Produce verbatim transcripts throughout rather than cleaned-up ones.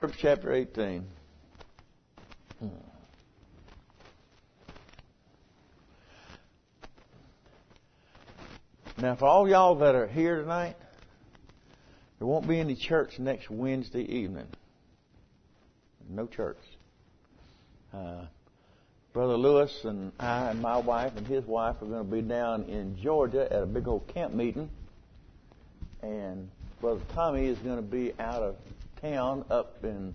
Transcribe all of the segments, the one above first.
Chapter eighteen. Hmm. Now, for all y'all that are here tonight, there won't be any church next Wednesday evening. No church. Uh, Brother Lewis and I and my wife and his wife are going to be down in Georgia at a big old camp meeting. And Brother Tommy is going to be out of town up in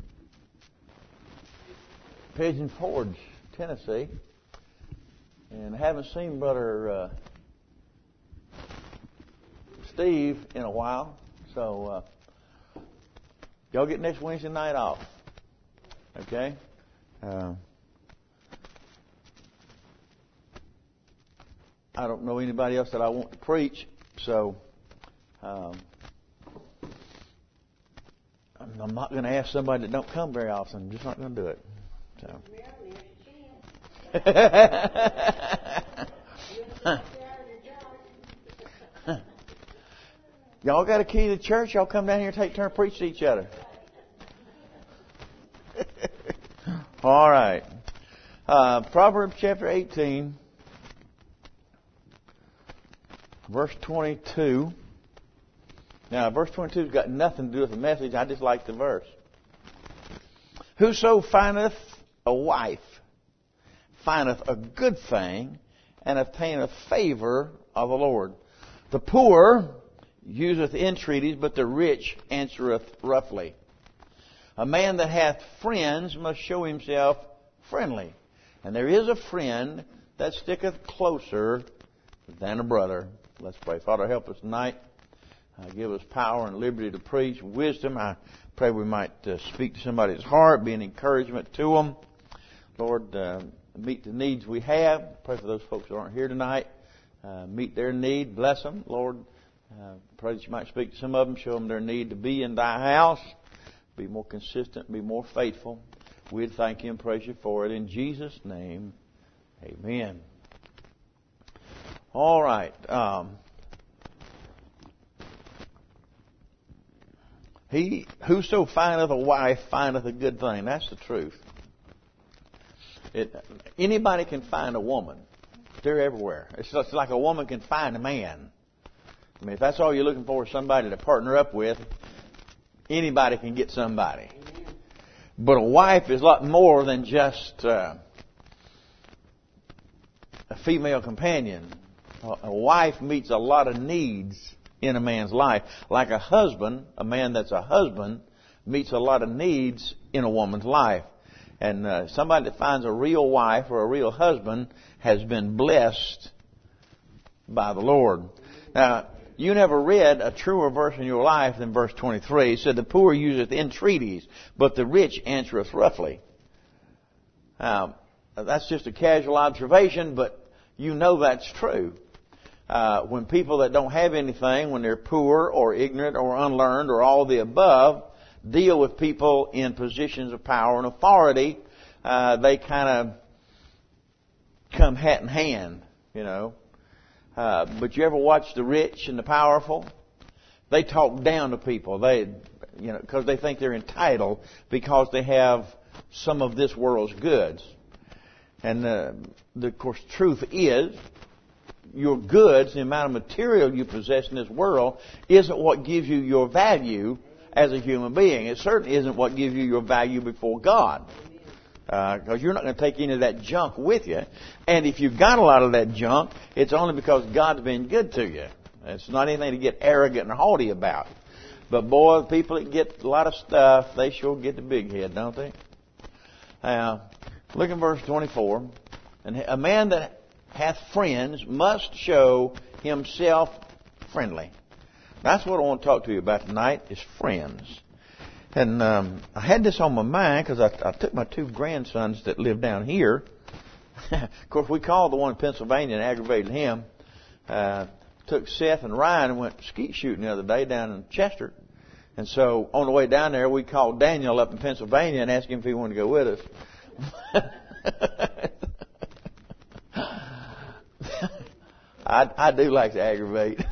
Pigeon Forge, Tennessee. And I haven't seen Brother uh, Steve in a while. So uh, y'all get next Wednesday night off. Okay? Uh, I don't know anybody else that I want to preach, so um, I'm not going to ask somebody that don't come very often. I'm just not going to do it. So. Y'all got a key to the church? Y'all come down here and take turn preach to each other. All right. Uh, Proverbs chapter eighteen, verse twenty-two. Now, verse twenty-two's got nothing to do with the message. I just like the verse. Whoso findeth a wife findeth a good thing and obtaineth favor of the Lord. The poor useth entreaties, but the rich answereth roughly. A man that hath friends must show himself friendly. And there is a friend that sticketh closer than a brother. Let's pray. Father, help us tonight. Uh, give us power and liberty to preach. Wisdom. I pray we might uh, speak to somebody's heart, be an encouragement to them. Lord, uh, meet the needs we have. Pray for those folks who aren't here tonight. Uh, meet their need. Bless them. Lord, uh, pray that you might speak to some of them. Show them their need to be in thy house. Be more consistent. Be more faithful. We'd thank you and praise you for it. In Jesus' name, amen. All right. Um, he whoso findeth a wife findeth a good thing. That's the truth. It, anybody can find a woman. They're everywhere. It's just like a woman can find a man. I mean, if that's all you're looking for is somebody to partner up with, anybody can get somebody. But a wife is a lot more than just uh, a female companion. A wife meets a lot of needs in a man's life. Like a husband, a man that's a husband, meets a lot of needs in a woman's life. And uh, somebody that finds a real wife or a real husband has been blessed by the Lord. Now, you never read a truer verse in your life than verse twenty-three. It said, the poor useth entreaties, but the rich answereth roughly. Now, that's just a casual observation, but you know that's true. Uh, when people that don't have anything, when they're poor or ignorant or unlearned or all of the above, deal with people in positions of power and authority, uh, they kind of come hat in hand, you know. Uh, but you ever watch the rich and the powerful? They talk down to people. They, you know, because they think they're entitled because they have some of this world's goods. And uh, the, of course, truth is, your goods, the amount of material you possess in this world, isn't what gives you your value as a human being. It certainly isn't what gives you your value before God. Because uh, you're not going to take any of that junk with you. And if you've got a lot of that junk, it's only because God's been good to you. It's not anything to get arrogant and haughty about. But boy, the people that get a lot of stuff, they sure get the big head, don't they? Now, look at verse twenty-four. And a man that hath friends must show himself friendly. That's what I want to talk to you about tonight, is friends. And um, I had this on my mind because I, I took my two grandsons that live down here. Of course, we called the one in Pennsylvania and aggravated him. Uh, took Seth and Ryan and went skeet shooting the other day down in Chester. And so on the way down there, we called Daniel up in Pennsylvania and asked him if he wanted to go with us. I, I do like to aggravate.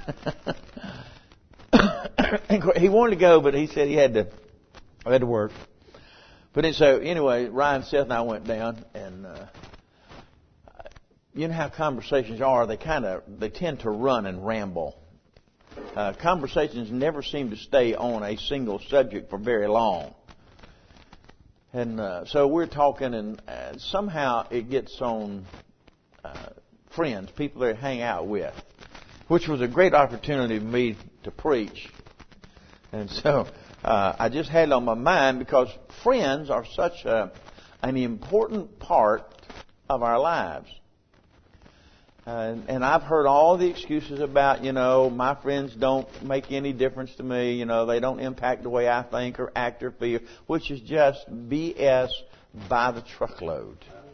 He wanted to go, but he said he had to, had to work. But then, so anyway, Ryan, Seth, and I went down, and uh, you know how conversations are. They kind of they tend to run and ramble. Uh, conversations never seem to stay on a single subject for very long. And uh, so we're talking, and uh, somehow it gets on uh, friends, people that I hang out with, which was a great opportunity for me to preach. And so uh, I just had it on my mind because friends are such a, an important part of our lives. Uh, and I've heard all the excuses about, you know, my friends don't make any difference to me. You know, they don't impact the way I think or act or feel, which is just B S by the truckload.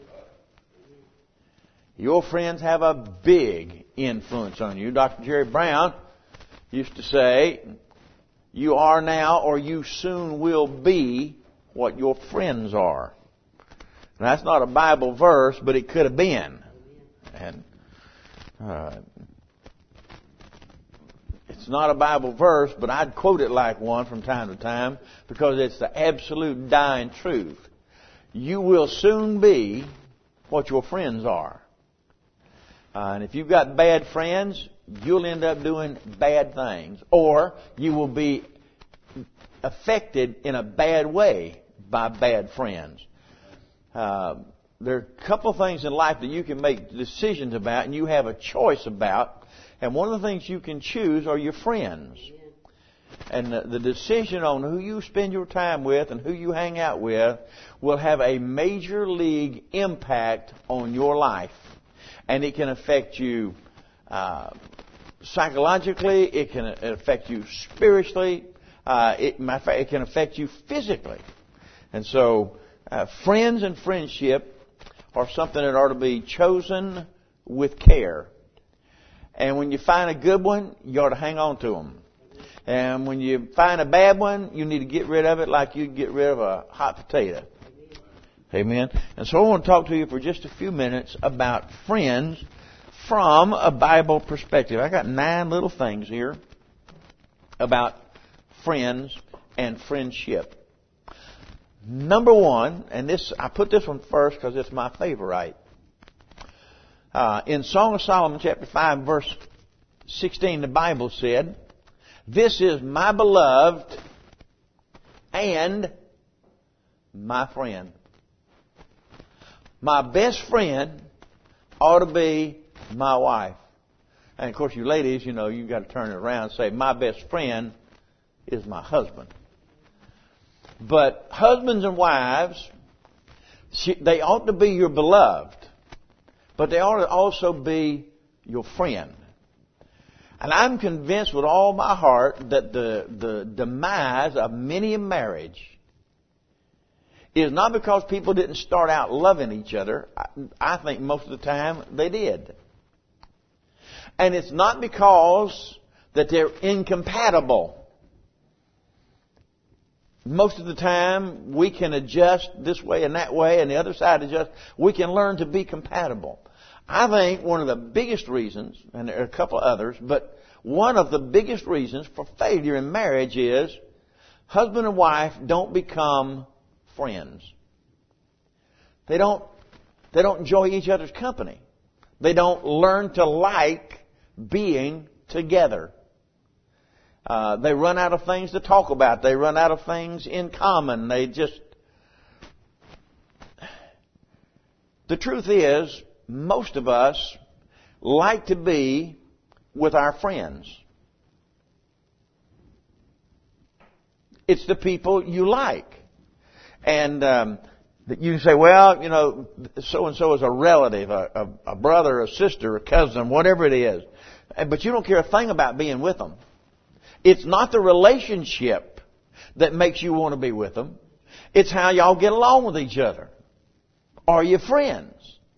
Your friends have a big influence on you. Doctor Jerry Brown used to say, you are now or you soon will be what your friends are. Now, that's not a Bible verse, but it could have been. And Uh, it's not a Bible verse, but I'd quote it like one from time to time because it's the absolute dying truth. You will soon be what your friends are. Uh, and if you've got bad friends, you'll end up doing bad things. Or you will be affected in a bad way by bad friends. Uh, There are a couple of things in life that you can make decisions about and you have a choice about. And one of the things you can choose are your friends. And the, the decision on who you spend your time with and who you hang out with will have a major league impact on your life. And it can affect you uh, psychologically. It can affect you spiritually. Uh, it, matter of fact, it can affect you physically. And so uh, friends and friendship or something that ought to be chosen with care. And when you find a good one, you ought to hang on to them. And when you find a bad one, you need to get rid of it like you'd get rid of a hot potato. Amen. And so I want to talk to you for just a few minutes about friends from a Bible perspective. I got nine little things here about friends and friendship. Number one, and this I put this one first because it's my favorite. Uh, in Song of Solomon, chapter five, verse sixteen, the Bible said, "This is my beloved and my friend." My best friend ought to be my wife. And of course, you ladies, you know, you've got to turn it around and say, my best friend is my husband. But husbands and wives, they ought to be your beloved. But they ought to also be your friend. And I'm convinced with all my heart that the, the demise of many a marriage is not because people didn't start out loving each other. I, I think most of the time they did. And it's not because that they're incompatible. Most of the time, we can adjust this way and that way, and the other side adjust. We can learn to be compatible. I think one of the biggest reasons, and there are a couple of others, but one of the biggest reasons for failure in marriage is husband and wife don't become friends. They don't, they don't enjoy each other's company. They don't learn to like being together. Uh, they run out of things to talk about. They run out of things in common. They just... The truth is, most of us like to be with our friends. It's the people you like. And um, you can say, well, you know, so-and-so is a relative, a, a, a brother, a sister, a cousin, whatever it is. But you don't care a thing about being with them. It's not the relationship that makes you want to be with them. It's how y'all get along with each other. Are you friends?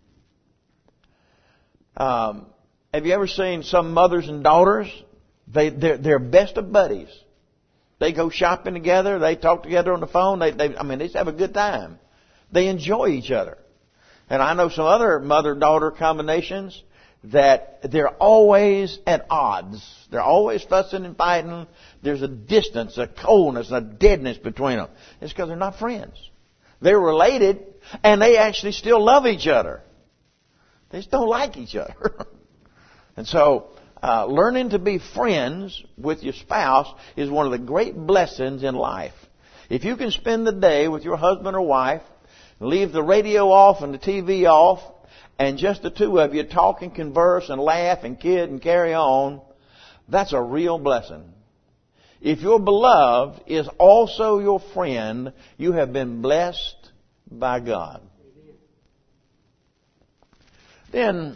Um, have you ever seen some mothers and daughters? They, they're, they're best of buddies. They go shopping together. They talk together on the phone. They, they, I mean, they just have a good time. They enjoy each other. And I know some other mother-daughter combinations that they're always at odds. They're always fussing and fighting. There's a distance, a coldness, a deadness between them. It's because they're not friends. They're related, and they actually still love each other. They just don't like each other. And so, uh, learning to be friends with your spouse is one of the great blessings in life. If you can spend the day with your husband or wife, leave the radio off and the T V off, and just the two of you talk and converse and laugh and kid and carry on, that's a real blessing. If your beloved is also your friend, you have been blessed by God. Then,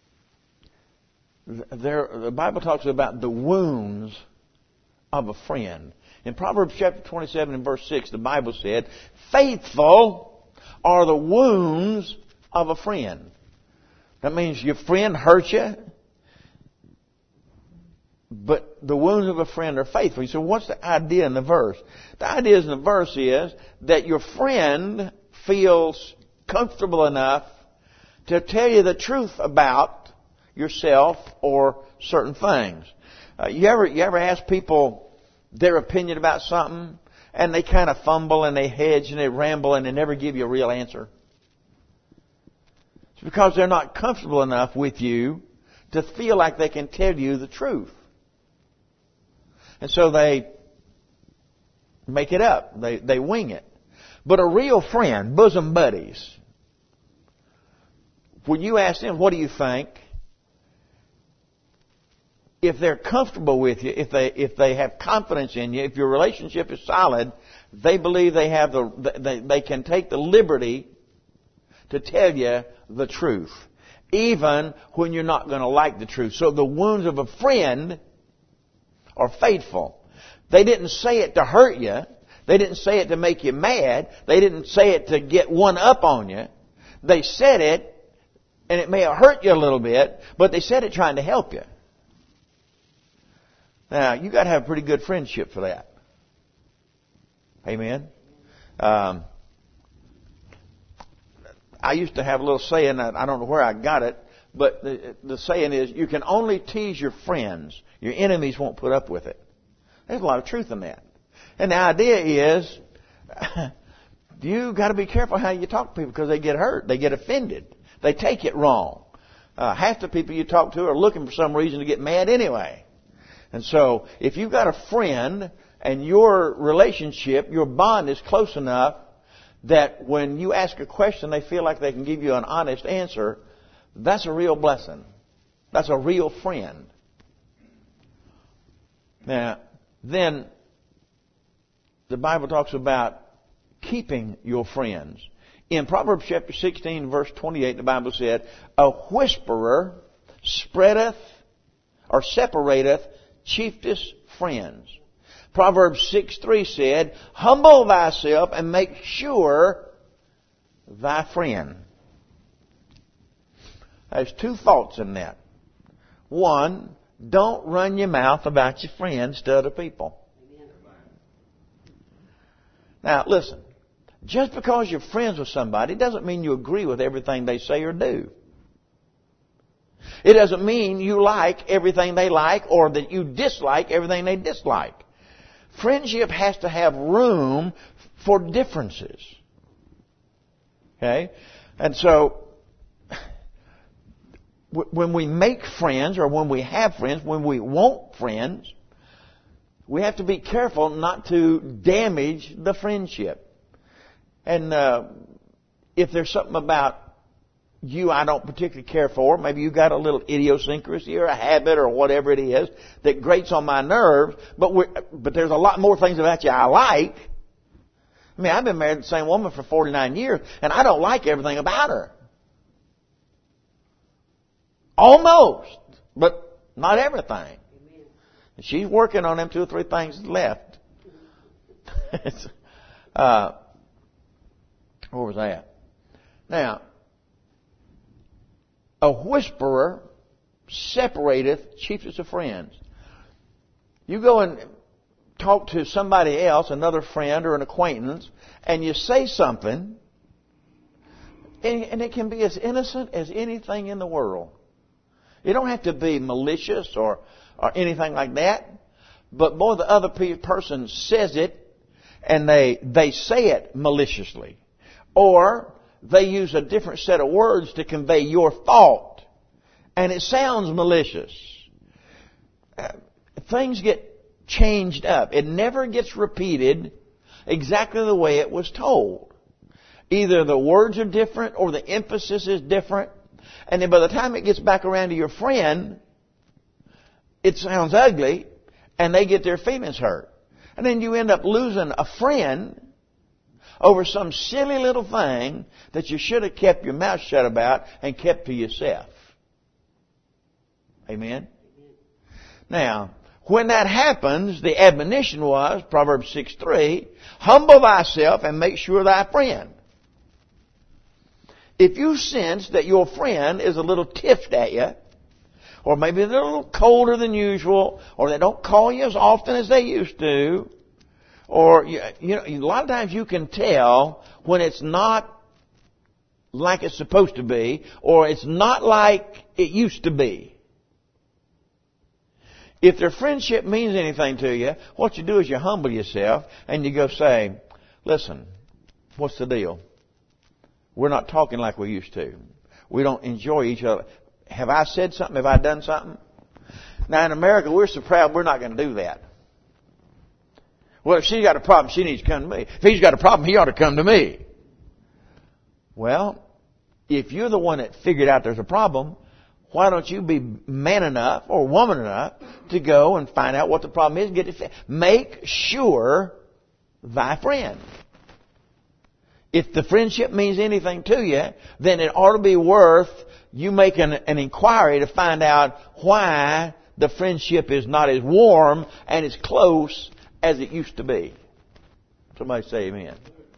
there, the Bible talks about the wounds of a friend. In Proverbs chapter twenty-seven and verse six, the Bible said, faithful are the wounds of a friend. That means your friend hurt you, but the wounds of a friend are faithful. You say, what's the idea in the verse? The idea in the verse is that your friend feels comfortable enough to tell you the truth about yourself or certain things. Uh, you ever you ever ask people their opinion about something, and they kind of fumble and they hedge and they ramble and they never give you a real answer? It's because they're not comfortable enough with you to feel like they can tell you the truth. And so they make it up. They they wing it. But a real friend, bosom buddies, when you ask them, what do you think? If they're comfortable with you, if they if they have confidence in you, if your relationship is solid, they believe they have the they, they can take the liberty to tell you the truth, even when you're not going to like the truth. So the wounds of a friend are faithful. They didn't say it to hurt you. They didn't say it to make you mad. They didn't say it to get one up on you. They said it, and it may have hurt you a little bit, but they said it trying to help you. Now, you got to have a pretty good friendship for that. Amen. Um, I used to have a little saying, I don't know where I got it, but the, the saying is, you can only tease your friends. Your enemies won't put up with it. There's a lot of truth in that. And the idea is, you got to be careful how you talk to people because they get hurt. They get offended. They take it wrong. Uh, half the people you talk to are looking for some reason to get mad anyway. And so, if you've got a friend and your relationship, your bond is close enough that when you ask a question, they feel like they can give you an honest answer, that's a real blessing. That's a real friend. Now, then, the Bible talks about keeping your friends. In Proverbs chapter sixteen, verse twenty-eight, the Bible said, a whisperer spreadeth or separateth chiefest friends. Proverbs six three said, humble thyself and make sure thy friend. There's two thoughts in that. One, don't run your mouth about your friends to other people. Now, listen. Just because you're friends with somebody doesn't mean you agree with everything they say or do. It doesn't mean you like everything they like or that you dislike everything they dislike. Friendship has to have room for differences. Okay? And so, when we make friends or when we have friends, when we want friends, we have to be careful not to damage the friendship. And uh, if there's something about you I don't particularly care for, maybe you got a little idiosyncrasy or a habit or whatever it is that grates on my nerves, but we're, but there's a lot more things about you I like. I mean, I've been married to the same woman for forty-nine years, and I don't like everything about her. Almost, but not everything. And she's working on them two or three things left. uh, where was I at? Now, a whisperer separateth chiefest of friends. You go and talk to somebody else, another friend or an acquaintance, and you say something, and, and it can be as innocent as anything in the world. You don't have to be malicious or, or anything like that. But boy, the other person says it, and they they say it maliciously. Or they use a different set of words to convey your thought. And it sounds malicious. Uh, things get changed up. It never gets repeated exactly the way it was told. Either the words are different or the emphasis is different. And then by the time it gets back around to your friend, it sounds ugly and they get their feelings hurt. And then you end up losing a friend over some silly little thing that you should have kept your mouth shut about and kept to yourself. Amen? Now, when that happens, the admonition was, Proverbs six three, humble thyself and make sure thy friend. If you sense that your friend is a little tiffed at you, or maybe they're a little colder than usual, or they don't call you as often as they used to, or, you know, a lot of times you can tell when it's not like it's supposed to be, or it's not like it used to be. If their friendship means anything to you, what you do is you humble yourself and you go say, listen, what's the deal? We're not talking like we used to. We don't enjoy each other. Have I said something? Have I done something? Now in America, we're so proud we're not going to do that. Well, if she's got a problem, she needs to come to me. If he's got a problem, he ought to come to me. Well, if you're the one that figured out there's a problem, why don't you be man enough or woman enough to go and find out what the problem is and get it fixed? Make sure thy friend. If the friendship means anything to you, then it ought to be worth you making an inquiry to find out why the friendship is not as warm and as close as it used to be. Somebody say amen.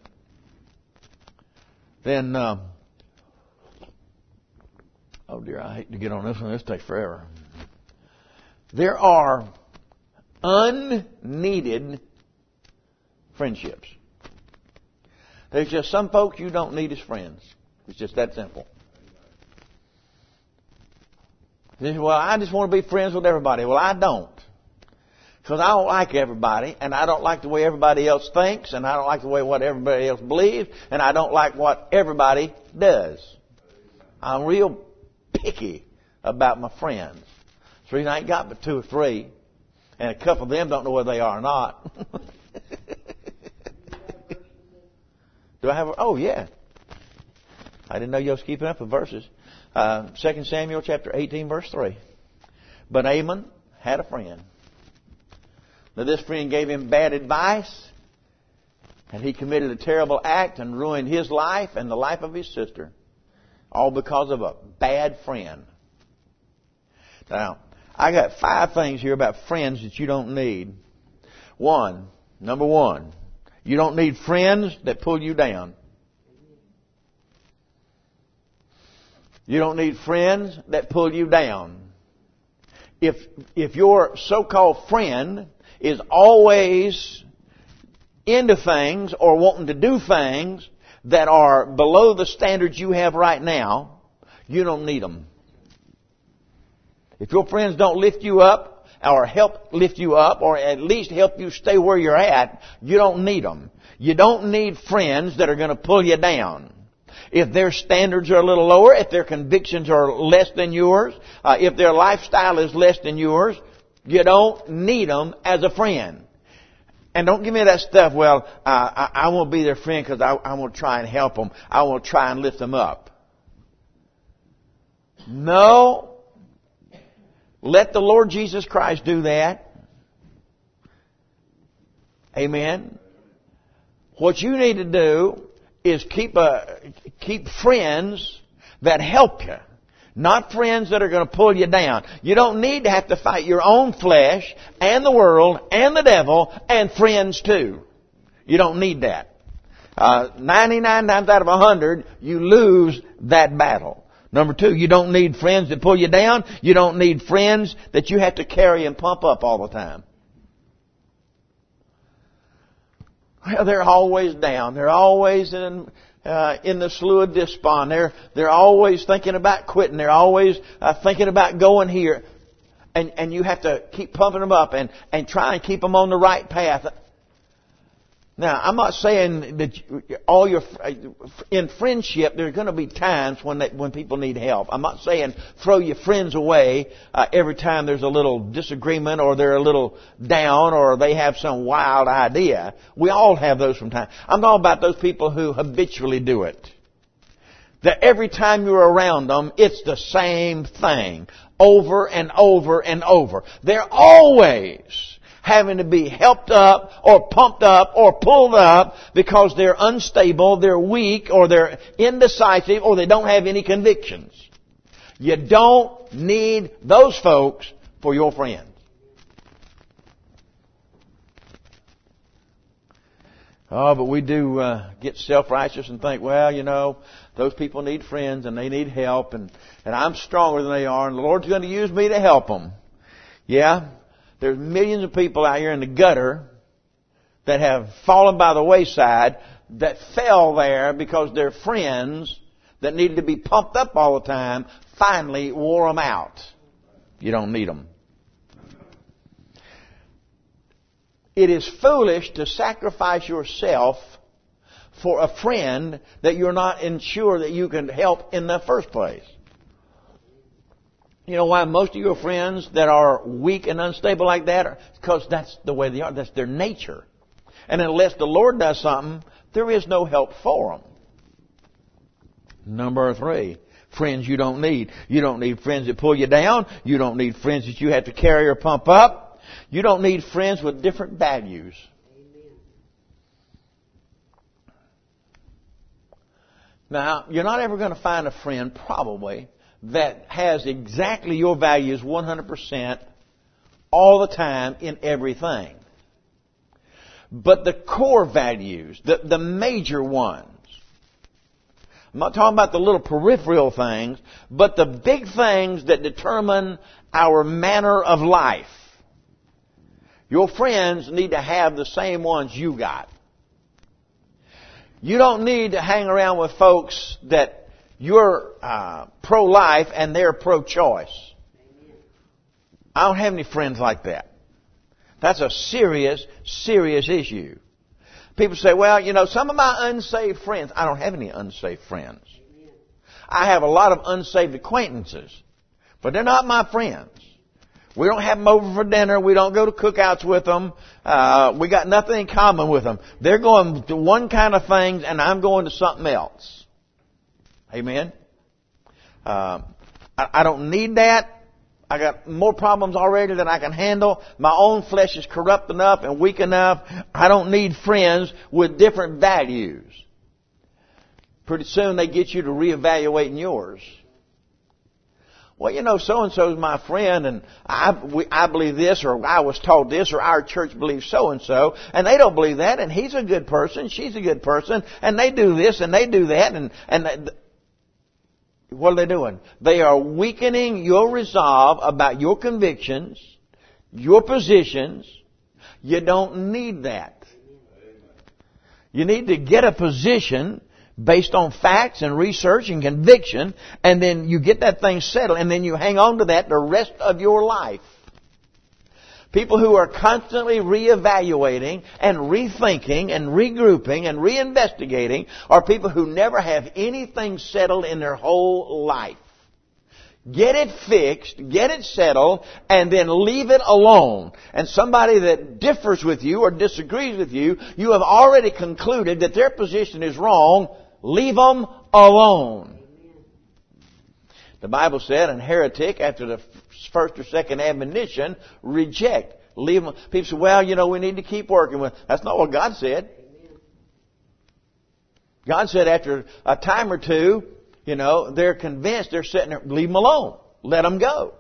Then, um, oh dear, I hate to get on this one. This takes forever. There are unneeded friendships. There's just some folks you don't need as friends. It's just that simple. Well, I just want to be friends with everybody. Well, I don't. Because I don't like everybody, and I don't like the way everybody else thinks, and I don't like the way what everybody else believes, and I don't like what everybody does. I'm real picky about my friends. So I ain't got but two or three, and a couple of them don't know whether they are or not. Do I have a, oh yeah. I didn't know you was keeping up with verses. Uh, Second Samuel chapter eighteen verse three. But Naaman had a friend. Now this friend gave him bad advice, and he committed a terrible act and ruined his life and the life of his sister. All because of a bad friend. Now, I got five things here about friends that you don't need. One, number one, you don't need friends that pull you down. You don't need friends that pull you down. If, if your so-called friend is always into things or wanting to do things that are below the standards you have right now, you don't need them. If your friends don't lift you up or help lift you up or at least help you stay where you're at, you don't need them. You don't need friends that are going to pull you down. If their standards are a little lower, if their convictions are less than yours, uh, if their lifestyle is less than yours, you don't need them as a friend. And don't give me that stuff, well, uh, I, I want to be their friend because I, I want to try and help them. I want to try and lift them up. No. Let the Lord Jesus Christ do that. Amen. What you need to do is keep a, keep friends that help you. Not friends that are going to pull you down. You don't need to have to fight your own flesh and the world and the devil and friends too. You don't need that. Uh, ninety-nine times out of a hundred, you lose that battle. Number two, you don't need friends that pull you down. You don't need friends that you have to carry and pump up all the time. Well, they're always down. They're always in uh, in the slough of despond. They're they're always thinking about quitting. They're always uh, thinking about going here, and and you have to keep pumping them up and and try and keep them on the right path. Now, I'm not saying that all your in friendship there are going to be times when they, when people need help. I'm not saying throw your friends away uh, every time there's a little disagreement or they're a little down or they have some wild idea. We all have those from time. I'm talking about those people who habitually do it. That every time you're around them, it's the same thing over and over and over. They're always having to be helped up or pumped up or pulled up because they're unstable, they're weak, or they're indecisive, or they don't have any convictions. You don't need those folks for your friends. Oh, but we do uh, get self-righteous and think, well, you know, those people need friends and they need help, and, and I'm stronger than they are, and the Lord's going to use me to help them. Yeah. There's millions of people out here in the gutter that have fallen by the wayside that fell there because their friends that needed to be pumped up all the time finally wore them out. You don't need them. It is foolish to sacrifice yourself for a friend that you're not sure that you can help in the first place. You know why most of your friends that are weak and unstable like that are? Because that's the way they are. That's their nature. And unless the Lord does something, there is no help for them. Number three, friends you don't need. You don't need friends that pull you down. You don't need friends that you have to carry or pump up. You don't need friends with different values. Now, you're not ever going to find a friend, probably, that has exactly your values one hundred percent all the time in everything. But the core values, the, the major ones, I'm not talking about the little peripheral things, but the big things that determine our manner of life. Your friends need to have the same ones you got. You don't need to hang around with folks that you're uh, pro-life and they're pro-choice. I don't have any friends like that. That's a serious, serious issue. People say, well, you know, some of my unsaved friends. I don't have any unsaved friends. I have a lot of unsaved acquaintances, but they're not my friends. We don't have them over for dinner. We don't go to cookouts with them. Uh, we got nothing in common with them. They're going to one kind of things and I'm going to something else. Amen. Uh, I, I don't need that. I got more problems already than I can handle. My own flesh is corrupt enough and weak enough. I don't need friends with different values. Pretty soon they get you to reevaluating yours. Well, you know, so-and-so is my friend, and I, we, I believe this, or I was taught this, or our church believes so-and-so, and they don't believe that, and he's a good person, she's a good person, and they do this, and they do that, and, and they, what are they doing? They are weakening your resolve about your convictions, your positions. You don't need that. You need to get a position based on facts and research and conviction, and then you get that thing settled, and then you hang on to that the rest of your life. People who are constantly reevaluating and rethinking and regrouping and reinvestigating are people who never have anything settled in their whole life. Get it fixed, get it settled, and then leave it alone. And somebody that differs with you or disagrees with you, you have already concluded that their position is wrong. Leave them alone. The Bible said, a heretic, after the first or second admonition, reject. Leave them. People say, well, you know, we need to keep working with. That's not what God said. God said after a time or two, you know, they're convinced, they're sitting there, leave them alone. Let them go.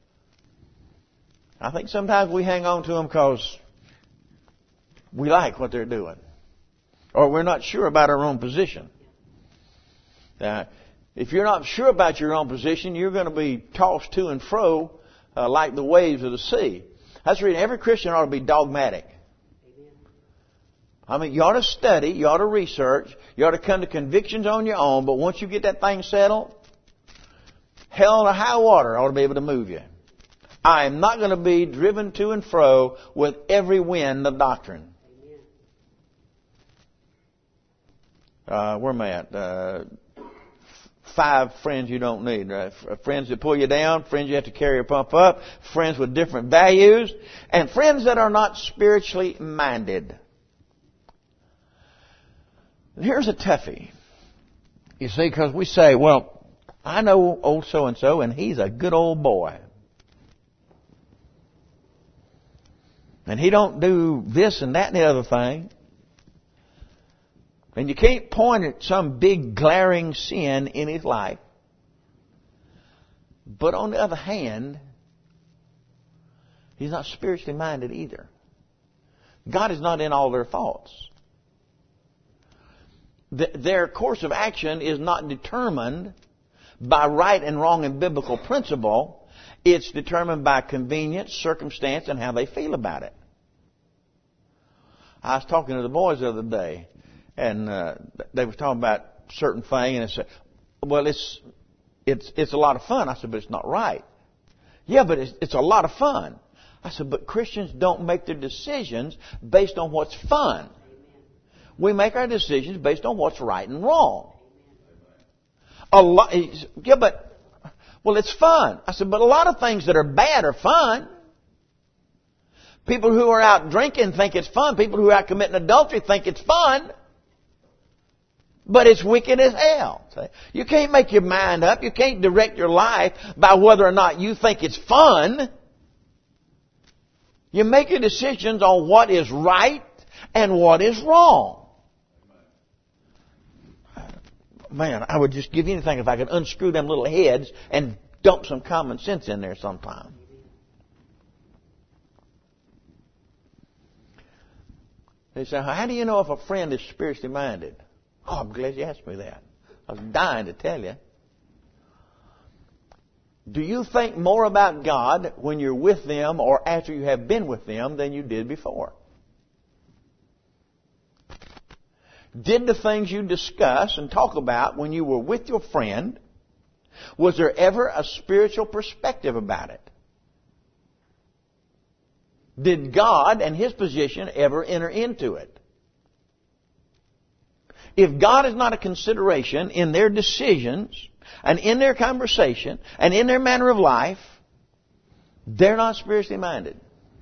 I think sometimes we hang on to them because we like what they're doing. Or we're not sure about our own position. Now, if you're not sure about your own position, you're going to be tossed to and fro uh, like the waves of the sea. That's the reason every Christian ought to be dogmatic. I mean, you ought to study, you ought to research, you ought to come to convictions on your own, but once you get that thing settled, hell or high water ought to be able to move you. I am not going to be driven to and fro with every wind of doctrine. Uh, where am I at? Uh, five friends you don't need. Right? Friends that pull you down, friends you have to carry or pump up, friends with different values, and friends that are not spiritually minded. And here's a toughie. You see, because we say, well, I know old so-and-so, and he's a good old boy. And he don't do this and that and the other thing. And you can't point at some big glaring sin in his life. But on the other hand, he's not spiritually minded either. God is not in all their thoughts. Their course of action is not determined by right and wrong and biblical principle. It's determined by convenience, circumstance, and how they feel about it. I was talking to the boys the other day, and uh, they were talking about a certain thing, and I said, well, it's it's it's a lot of fun. I said, but it's not right. Yeah, but it's, it's a lot of fun. I said, but Christians don't make their decisions based on what's fun. We make our decisions based on what's right and wrong. A lot, yeah, but, well, it's fun. I said, but a lot of things that are bad are fun. People who are out drinking think it's fun. People who are out committing adultery think it's fun. But it's wicked as hell. You can't make your mind up. You can't direct your life by whether or not you think it's fun. You make your decisions on what is right and what is wrong. Man, I would just give you anything if I could unscrew them little heads and dump some common sense in there sometime. They say, how do you know if a friend is spiritually minded? Oh, I'm glad you asked me that. I was dying to tell you. Do you think more about God when you're with them or after you have been with them than you did before? Did the things you discuss and talk about when you were with your friend, was there ever a spiritual perspective about it? Did God and His position ever enter into it? If God is not a consideration in their decisions and in their conversation and in their manner of life, they're not spiritually minded.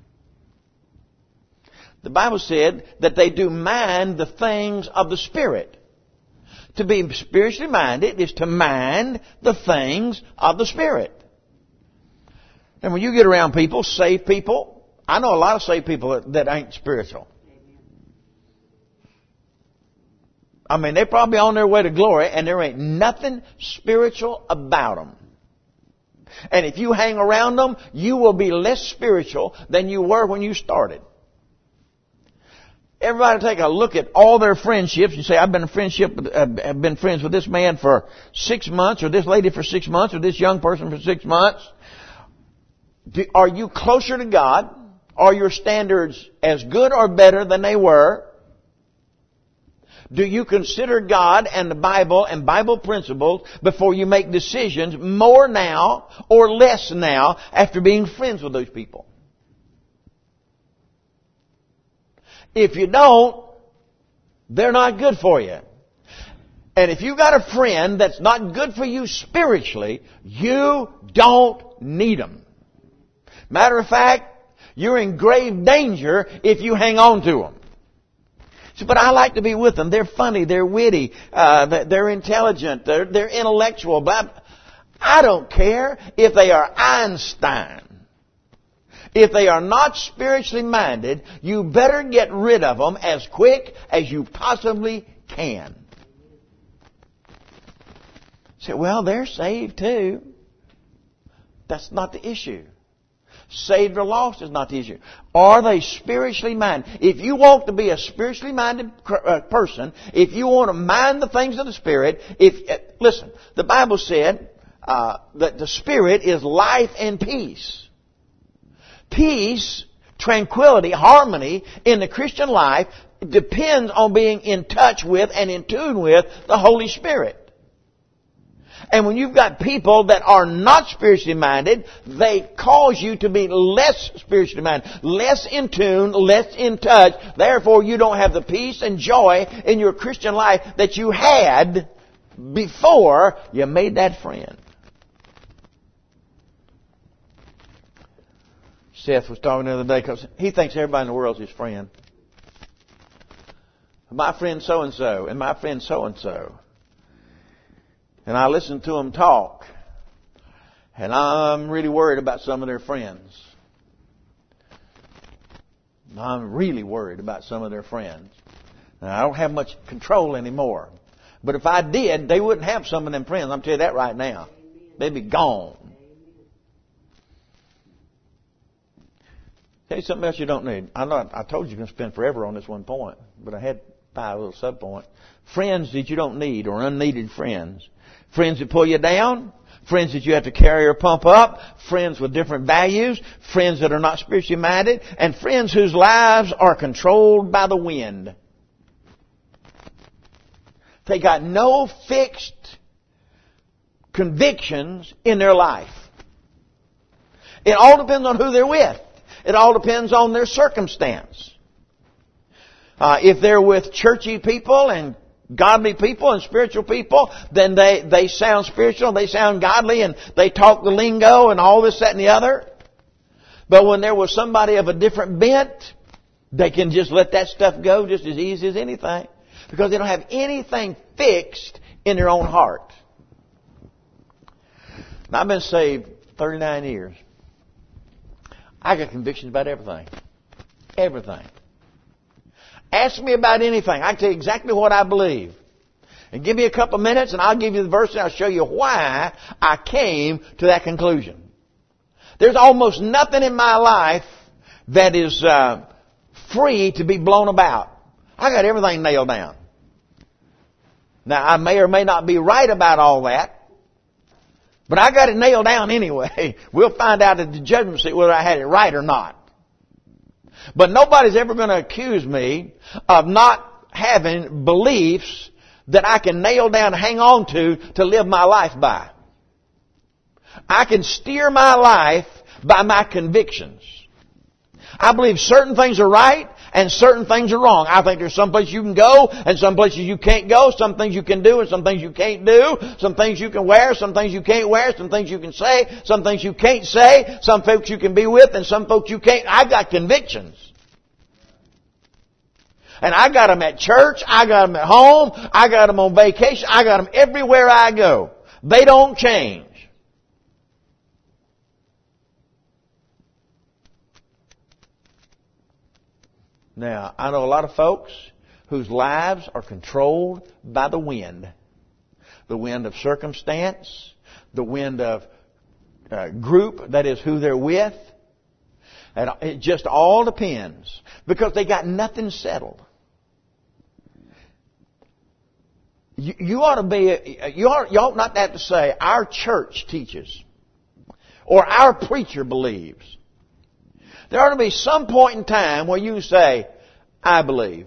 The Bible said that they do mind the things of the Spirit. To be spiritually minded is to mind the things of the Spirit. And when you get around people, saved people, I know a lot of saved people that, that ain't spiritual. I mean, they're probably on their way to glory and there ain't nothing spiritual about them. And if you hang around them, you will be less spiritual than you were when you started. Everybody take a look at all their friendships. You say, I've been in friendship, uh, I've been friends with this man for six months, or this lady for six months, or this young person for six months. Do, are you closer to God? Are your standards as good or better than they were? Do you consider God and the Bible and Bible principles before you make decisions more now or less now after being friends with those people? If you don't, they're not good for you. And if you've got a friend that's not good for you spiritually, you don't need them. Matter of fact, you're in grave danger if you hang on to them. So, but I like to be with them. They're funny, they're witty, uh, they're intelligent, they're, they're intellectual. But I don't care if they are Einstein. If they are not spiritually minded, you better get rid of them as quick as you possibly can. Say, well, they're saved too. That's not the issue. Saved or lost is not the issue. Are they spiritually minded? If you want to be a spiritually minded person, if you want to mind the things of the Spirit, if listen, the Bible said uh, that the Spirit is life and peace. Peace, tranquility, harmony in the Christian life depends on being in touch with and in tune with the Holy Spirit. And when you've got people that are not spiritually minded, they cause you to be less spiritually minded, less in tune, less in touch. Therefore, you don't have the peace and joy in your Christian life that you had before you made that friend. Seth was talking the other day because he thinks everybody in the world is his friend. My friend so-and-so and my friend so-and-so. And I listen to them talk. And I'm really worried about some of their friends. I'm really worried about some of their friends. Now, I don't have much control anymore. But if I did, they wouldn't have some of them friends. I'm telling you that right now. They'd be gone. Tell you something else you don't need. I know I told you you can spend forever on this one point, but I had five little sub-points. Friends that you don't need or unneeded friends. Friends that pull you down. Friends that you have to carry or pump up. Friends with different values. Friends that are not spiritually minded. And friends whose lives are controlled by the wind. They got no fixed convictions in their life. It all depends on who they're with. It all depends on their circumstance. Uh, if they're with churchy people and godly people and spiritual people, then they, they sound spiritual, they sound godly, and they talk the lingo and all this, that, and the other. But when there was somebody of a different bent, they can just let that stuff go just as easy as anything. Because they don't have anything fixed in their own heart. Now, I've been saved thirty-nine years. I got convictions about everything. Everything. Ask me about anything. I can tell you exactly what I believe. And give me a couple of minutes and I'll give you the verse and I'll show you why I came to that conclusion. There's almost nothing in my life that is uh, free to be blown about. I got everything nailed down. Now, I may or may not be right about all that. But I got it nailed down anyway. We'll find out at the judgment seat whether I had it right or not. But nobody's ever going to accuse me of not having beliefs that I can nail down and hang on to to live my life by. I can steer my life by my convictions. I believe certain things are right and certain things are wrong. I think there's some places you can go and some places you can't go. Some things you can do and some things you can't do. Some things you can wear, some things you can't wear. Some things you can say, some things you can't say. Some folks you can be with and some folks you can't. I've got convictions. And I got them at church. I got them at home. I got them on vacation. I got them everywhere I go. They don't change. Now, I know a lot of folks whose lives are controlled by the wind. The wind of circumstance, the wind of uh, group, that is who they're with. And it just all depends because they got nothing settled. You, you ought to be, you ought, you ought not have to say, our church teaches or our preacher believes. There ought to be some point in time where you say, I believe.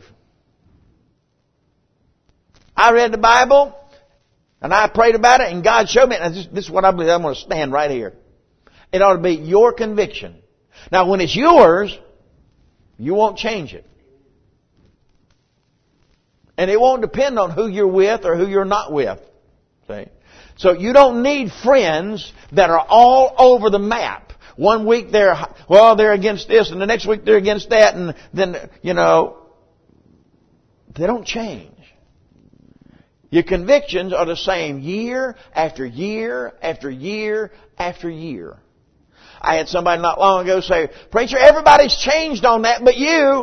I read the Bible, and I prayed about it, and God showed me, and this, this is what I believe. I'm going to stand right here. It ought to be your conviction. Now, when it's yours, you won't change it. And it won't depend on who you're with or who you're not with. See? So you don't need friends that are all over the map. One week they're, well, they're against this, and the next week they're against that, and then, you know, they don't change. Your convictions are the same year after year after year after year. I had somebody not long ago say, preacher, everybody's changed on that but you.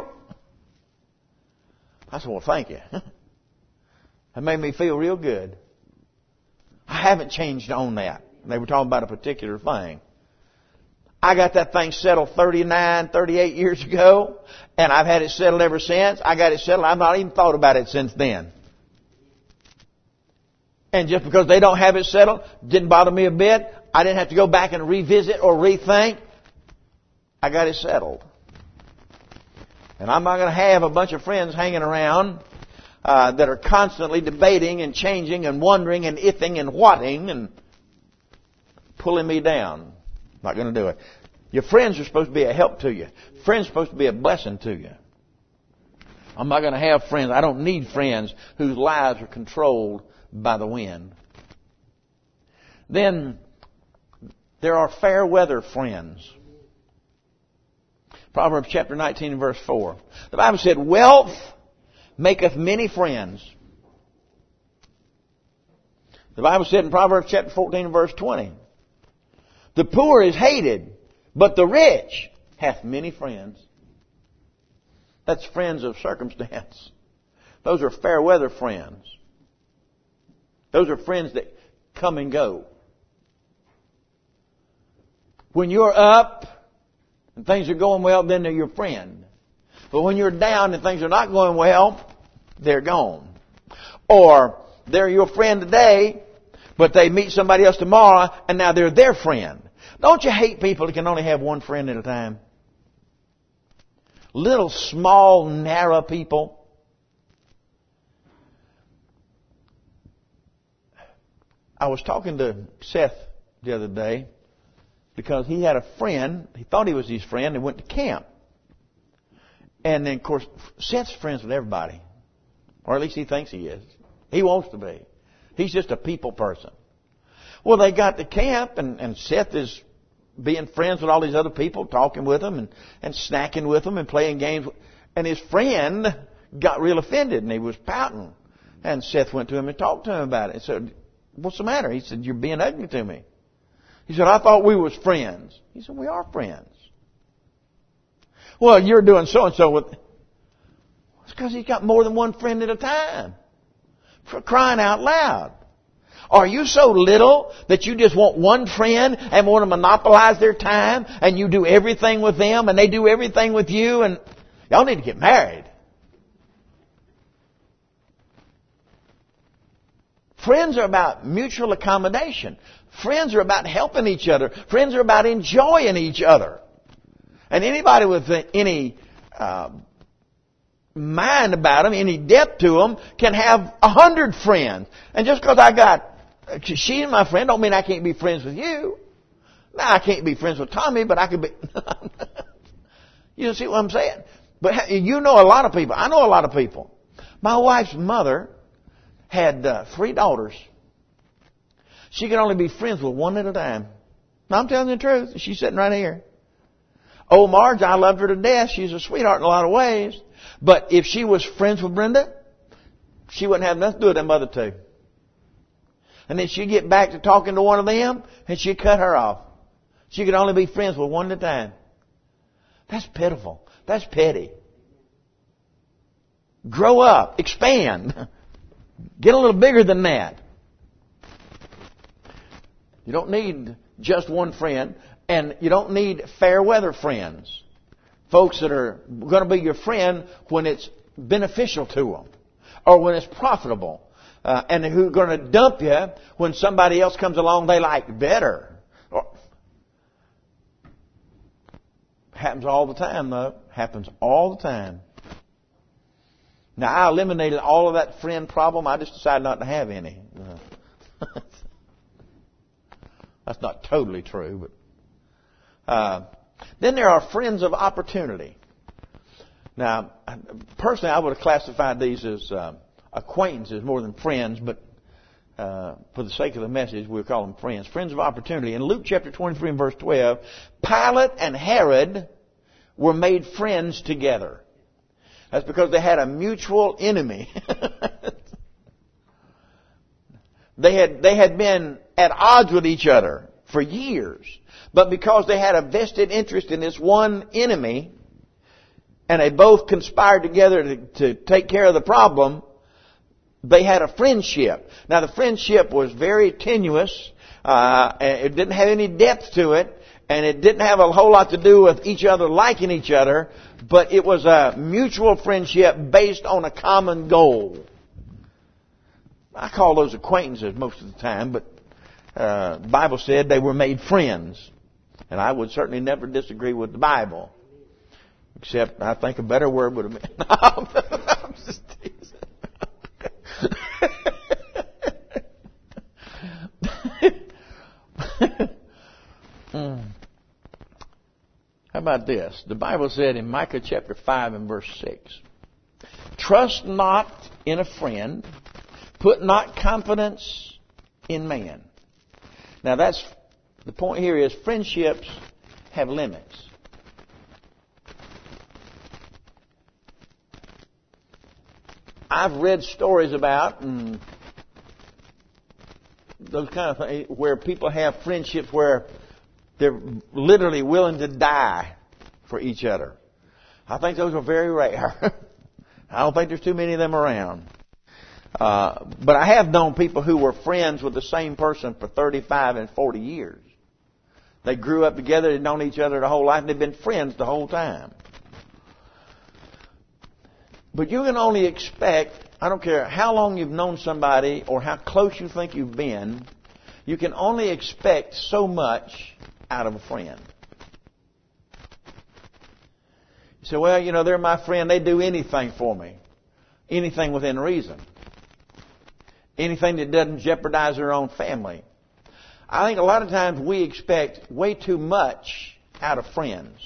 I said, well, thank you. That made me feel real good. I haven't changed on that. They were talking about a particular thing. I got that thing settled thirty-nine, thirty-eight years ago, and I've had it settled ever since. I got it settled. I've not even thought about it since then. And just because they don't have it settled, didn't bother me a bit. I didn't have to go back and revisit or rethink. I got it settled. And I'm not going to have a bunch of friends hanging around uh, that are constantly debating and changing and wondering and ifing and whatting and pulling me down. Not going to do it. Your friends are supposed to be a help to you. Friends are supposed to be a blessing to you. I'm not going to have friends. I don't need friends whose lives are controlled by the wind. Then there are fair weather friends. Proverbs chapter nineteen and verse four. The Bible said, wealth maketh many friends. The Bible said in Proverbs chapter fourteen and verse twenty, the poor is hated, but the rich hath many friends. That's friends of circumstance. Those are fair weather friends. Those are friends that come and go. When you're up and things are going well, then they're your friend. But when you're down and things are not going well, they're gone. Or they're your friend today, but they meet somebody else tomorrow, and now they're their friend. Don't you hate people that can only have one friend at a time? Little, small, narrow people. I was talking to Seth the other day because he had a friend. He thought he was his friend and went to camp. And then, of course, Seth's friends with everybody. Or at least he thinks he is. He wants to be. He's just a people person. Well, they got to camp, and, and Seth is being friends with all these other people, talking with them and, and snacking with them and playing games. And his friend got real offended, and he was pouting. And Seth went to him and talked to him about it. He said, what's the matter? He said, you're being ugly to me. He said, I thought we was friends. He said, we are friends. Well, you're doing so-and-so with... It's because he's got more than one friend at a time. For crying out loud. Are you so little that you just want one friend and want to monopolize their time and you do everything with them and they do everything with you, and y'all need to get married? Friends are about mutual accommodation. Friends are about helping each other. Friends are about enjoying each other. And anybody with any uh, mind about them, any depth to them, can have a hundred friends. And just because I got she's my friend, don't mean I can't be friends with you. Now, I can't be friends with Tommy, but I could be... You see what I'm saying? But you know a lot of people. I know a lot of people. My wife's mother had uh, three daughters. She could only be friends with one at a time. Now, I'm telling you the truth. She's sitting right here. Old Marge, I loved her to death. She's a sweetheart in a lot of ways. But if she was friends with Brenda, she wouldn't have nothing to do with them other two. And then she'd get back to talking to one of them, and she'd cut her off. She could only be friends with one at a time. That's pitiful. That's petty. Grow up. Expand. Get a little bigger than that. You don't need just one friend, and you don't need fair weather friends. Folks that are going to be your friend when it's beneficial to them, or when it's profitable. Uh, and who are going to dump you when somebody else comes along they like better. Or, happens all the time, though. Happens all the time. Now, I eliminated all of that friend problem. I just decided not to have any. Uh, that's not totally true, but uh, then there are friends of opportunity. Now, personally, I would have classified these as uh, acquaintances more than friends, but uh, for the sake of the message, we'll call them friends. Friends of opportunity. In Luke chapter twenty-three and verse twelve, Pilate and Herod were made friends together. That's because they had a mutual enemy. they had they had been at odds with each other for years, but because they had a vested interest in this one enemy, and they both conspired together to, to take care of the problem, they had a friendship. Now, the friendship was very tenuous. Uh, it didn't have any depth to it. And it didn't have a whole lot to do with each other liking each other. But it was a mutual friendship based on a common goal. I call those acquaintances most of the time. But uh, the Bible said they were made friends. And I would certainly never disagree with the Bible. Except I think a better word would have been... I'm just teasing. hmm. How about this? The Bible said in Micah chapter five and verse six, trust not in a friend, put not confidence in man. Now that's, the point here is friendships have limits. I've read stories about and those kind of things where people have friendships where they're literally willing to die for each other. I think those are very rare. I don't think there's too many of them around. Uh, but I have known people who were friends with the same person for thirty-five and forty years. They grew up together, they'd known each other the whole life, and they've been friends the whole time. But you can only expect, I don't care how long you've known somebody or how close you think you've been, you can only expect so much out of a friend. You say, well, you know, they're my friend, they do anything for me. Anything within reason. Anything that doesn't jeopardize their own family. I think a lot of times we expect way too much out of friends.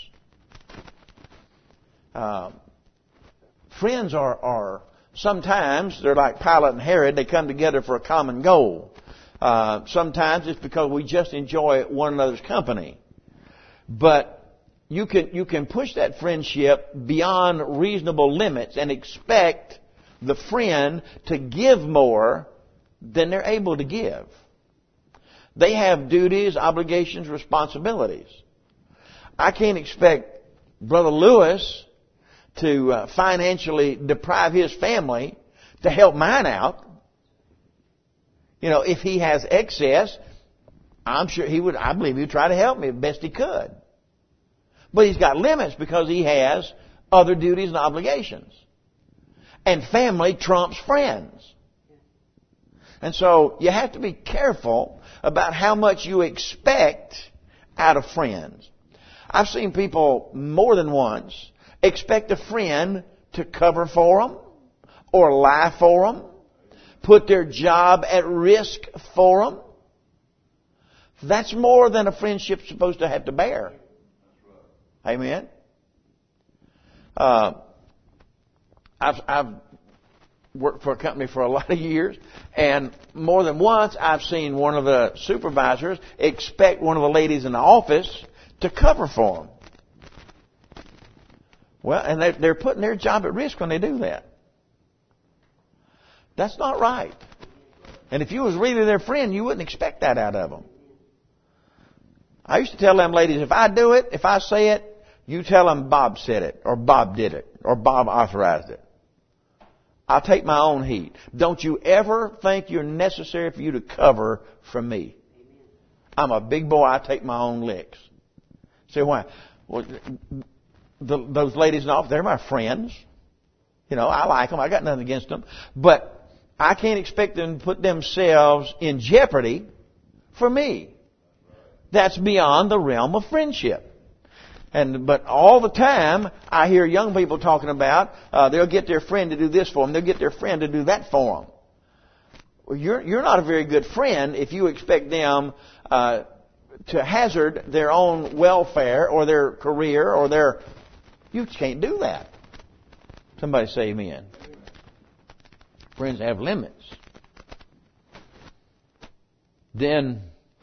Uh, friends are, are sometimes, they're like Pilate and Herod, they come together for a common goal. Uh, sometimes it's because we just enjoy one another's company. But you can, you can push that friendship beyond reasonable limits and expect the friend to give more than they're able to give. They have duties, obligations, responsibilities. I can't expect Brother Lewis to uh, financially deprive his family to help mine out. You know, if he has excess, I'm sure he would, I believe he would try to help me as best he could. But he's got limits because he has other duties and obligations. And family trumps friends. And so you have to be careful about how much you expect out of friends. I've seen people more than once expect a friend to cover for them or lie for them, put their job at risk for them. That's more than a friendship's supposed to have to bear. Amen. Uh, I've, I've worked for a company for a lot of years, and more than once I've seen one of the supervisors expect one of the ladies in the office to cover for them. Well, and they're, they're putting their job at risk when they do that. That's not right. And if you was really their friend, you wouldn't expect that out of them. I used to tell them ladies, if I do it, if I say it, you tell them Bob said it, or Bob did it, or Bob authorized it. I'll take my own heat. Don't you ever think you're necessary for you to cover for me. I'm a big boy, I take my own licks. Say why? Well, the, those ladies in the office, they're my friends. You know, I like them, I got nothing against them. But I can't expect them to put themselves in jeopardy for me. That's beyond the realm of friendship. And but all the time, I hear young people talking about uh, they'll get their friend to do this for them, they'll get their friend to do that for them. Well, you're you're not a very good friend if you expect them uh, to hazard their own welfare or their career or their. You can't do that. Somebody say amen. Friends have limits. Then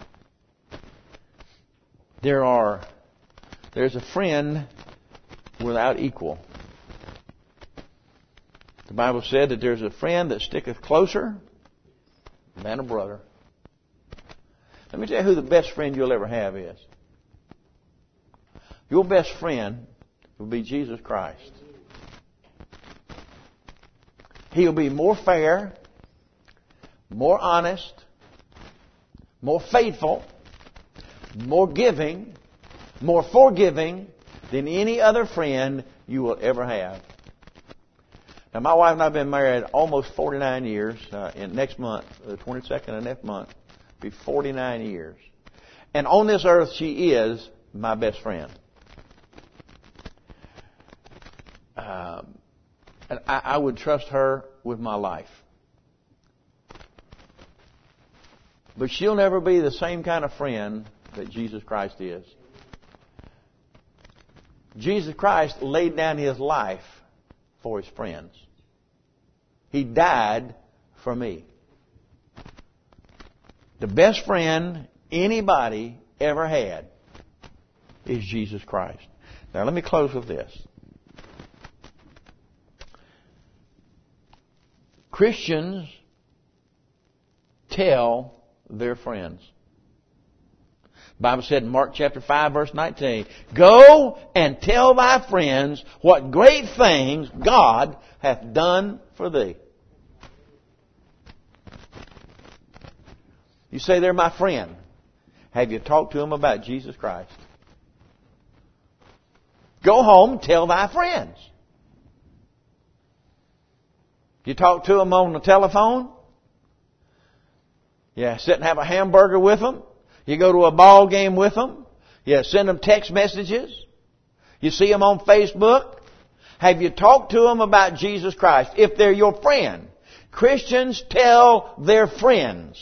there are, there's a friend without equal. The Bible said that there's a friend that sticketh closer than a brother. Let me tell you who the best friend you'll ever have is. Your best friend will be Jesus Christ. He'll be more fair, more honest, more faithful, more giving, more forgiving than any other friend you will ever have. Now, my wife and I have been married almost forty-nine years. Uh, in next month, the twenty-second of next month, will be forty-nine years. And on this earth, she is my best friend. Um, and I, I would trust her with my life. But she'll never be the same kind of friend that Jesus Christ is. Jesus Christ laid down His life for His friends. He died for me. The best friend anybody ever had is Jesus Christ. Now let me close with this. Christians tell their friends. The Bible said in Mark chapter five verse nineteen, "Go and tell thy friends what great things God hath done for thee." You say they're my friend. Have you talked to them about Jesus Christ? Go home and tell thy friends. You talk to them on the telephone? Yeah, sit and have a hamburger with them. You go to a ball game with them. You send them text messages. You see them on Facebook. Have you talked to them about Jesus Christ? If they're your friend. Christians tell their friends.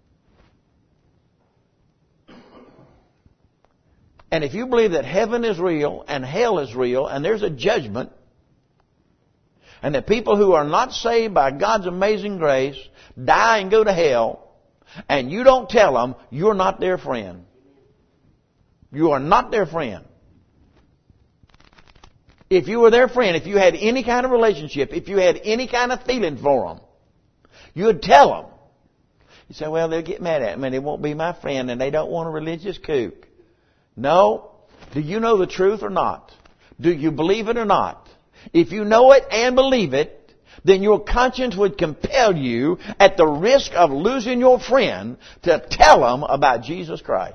And if you believe that heaven is real and hell is real and there's a judgment, and that people who are not saved by God's amazing grace die and go to hell, and you don't tell them, you're not their friend. You are not their friend. If you were their friend, if you had any kind of relationship, if you had any kind of feeling for them, you would tell them. You say, well, they'll get mad at me and they won't be my friend and they don't want a religious kook. No. Do you know the truth or not? Do you believe it or not? If you know it and believe it, then your conscience would compel you, at the risk of losing your friend, to tell them about Jesus Christ.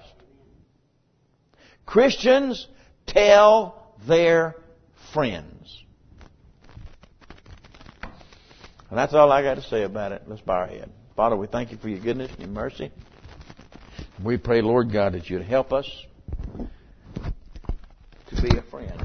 Christians tell their friends. And that's all I got to say about it. Let's bow our head. Father, we thank you for your goodness and your mercy. We pray, Lord God, that you'd help us to be a friend.